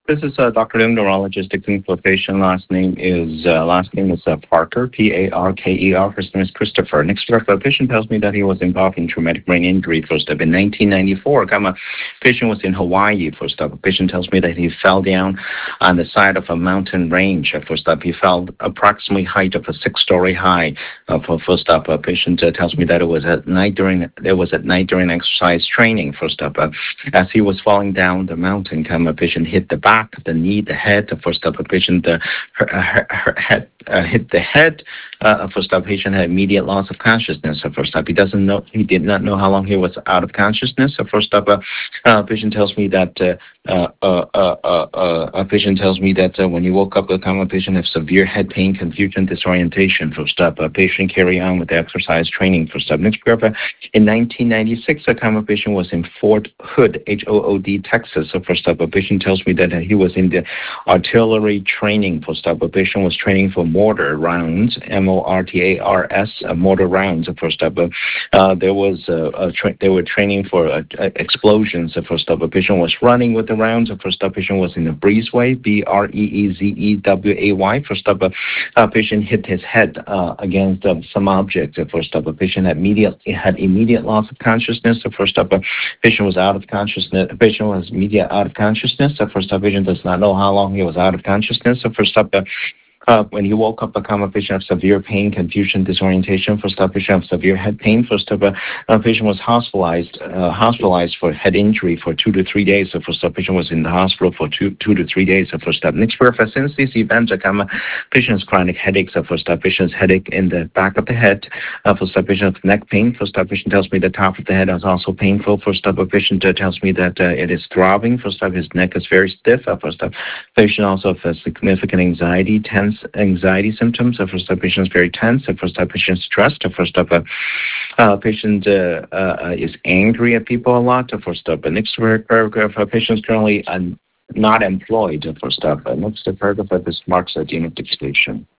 This is Dr. Lim, neurologist, clinical patient. Last name is Parker, Parker. First name is Christopher. Next up, a patient tells me that he was involved in traumatic brain injury. First up, in 1994, patient was in Hawaii. First up, a patient tells me that he fell down on the side of a mountain range. First up, he fell approximately height of a 6-story high. First up, a patient tells me that it was at night during exercise training. First up, as he was falling down the mountain, a patient hit the back, the knee, the head. First up, a patient her head hit the head. First up, patient had immediate loss of consciousness. First up, he did not know how long he was out of consciousness. First up, patient tells me that when he woke up, the patient had severe head pain, confusion, disorientation. First up, patient carry on with the exercise training. First up, next paragraph. In 1996, a common patient was in Fort Hood, Hood, Texas. So first up, a patient tells me that he was in the artillery training. First up, a patient was training for mortar rounds, MORTARS, mortar rounds. First up, they were training for explosions. First up, a patient was running with the rounds. First up, patient was in a breezeway, BREEZEWAY. First up, a patient hit his head against some object. First up, a patient had immediate loss of consciousness. First up, a patient was out of consciousness. A patient was immediate out of consciousness. First up, patient does not know how long he was out of consciousness. First up, when he woke up, a patient of severe pain, confusion, disorientation. First up, patient of severe head pain. First up, patient was hospitalized for head injury for 2 to 3 days. So first up, patient was in the hospital for 2 to 3 days. So first up, next paragraph. Since these events, patient's chronic headaches. So first up, patient's headache in the back of the head. First up, patient of neck pain. First up, patient tells me the top of the head is also painful. First up, a patient tells me that it is throbbing. First up, his neck is very stiff. First up, patient also has significant tense anxiety symptoms. First up, patient is very tense. First up, patient is stressed. First up, patient is angry at people a lot. First up, next paragraph, patient is currently not employed. First up, next paragraph, this marks a diagnostic station.